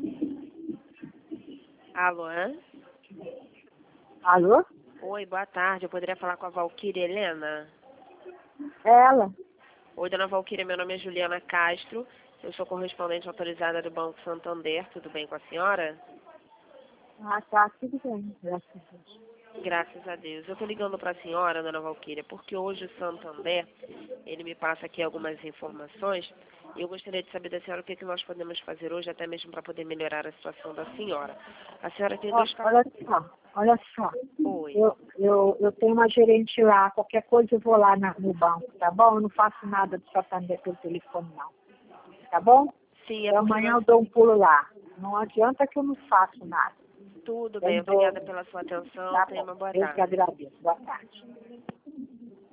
Alô? Alô? Oi, boa tarde. Eu poderia falar com a Valquíria Helena? É ela? Oi, dona Valquíria, meu nome é Juliana Castro. Eu sou correspondente autorizada do Banco Santander. Tudo bem com a senhora? Ah, tá, tudo bem, graças a Deus. Graças a Deus. Eu estou ligando para a senhora, dona Valquíria, porque hoje o Santander, ele me passa aqui algumas informações e eu gostaria de saber da senhora o que nós podemos fazer hoje, até mesmo para poder melhorar a situação da senhora. A senhora tem dois cartões. Olha só. Oi. Eu tenho uma gerente lá, qualquer coisa eu vou lá no banco, tá bom? Eu não faço nada do Santander pelo telefone, não. Tá bom? Sim, Então, amanhã eu dou um pulo lá. Não adianta que eu não faço nada. Tudo bem, obrigada pela sua atenção. Tá Tenha bom. uma boa Eu que tarde. agradeço. Boa tarde.